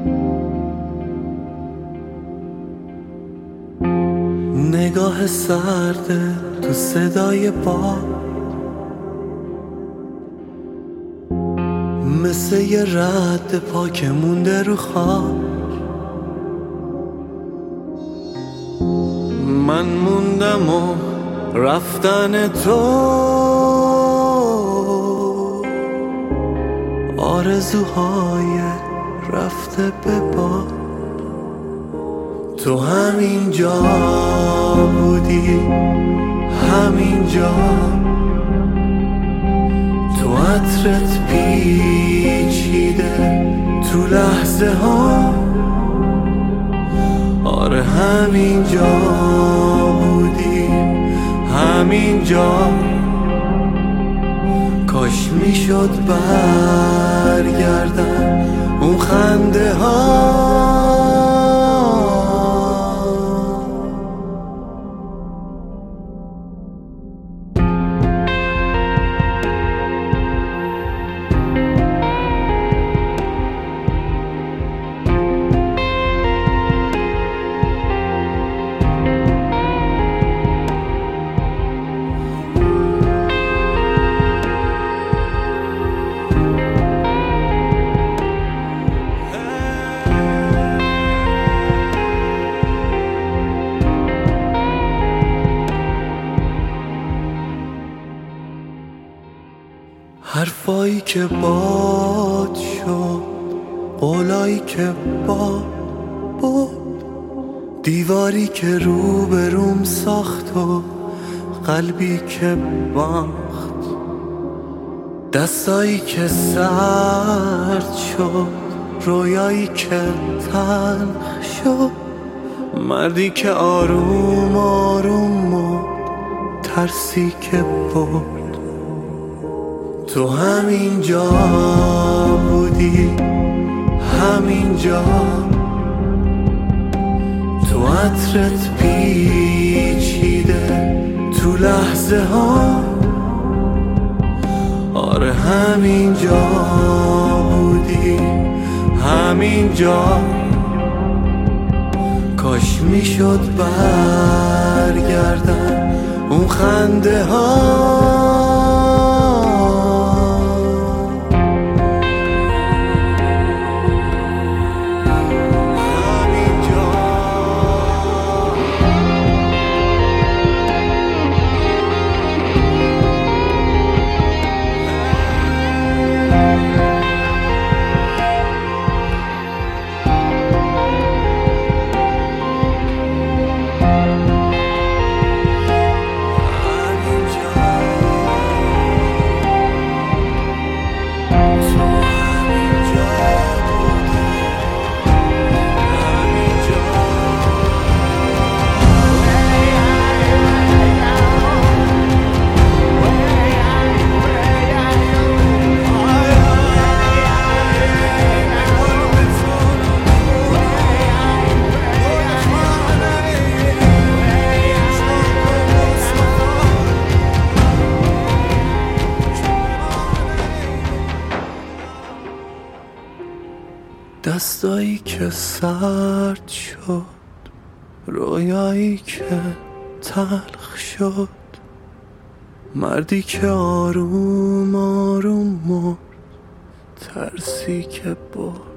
نگاه سرده تو صدای باد، مثل یه رد پا که مونده رو خواب. من موندم و رفتن تو آرزوهای رفته به باد. تو همینجا بودی، همینجا تو عطرت پیچیده تو لحظه ها. آره همینجا بودی، همینجا کاش میشد برگردن اون خنده ها. حرفایی که باد شد، قولایی که باد بود، دیواری که رو به روم ساخت و قلبی که باخت، دستایی که سرد شد، رویایی که تلخ شد، مردی که آروم آروم مرد، ترسی که برد. تو همینجا بودی، همینجا تو عطرت پیچیده تو لحظه ها. آره همینجا بودی، همینجا کاش میشد برگردن اون خنده ها. دستایی که سرد شد، رویایی که تلخ شد، مردی که آروم آروم مرد، ترسی که برد.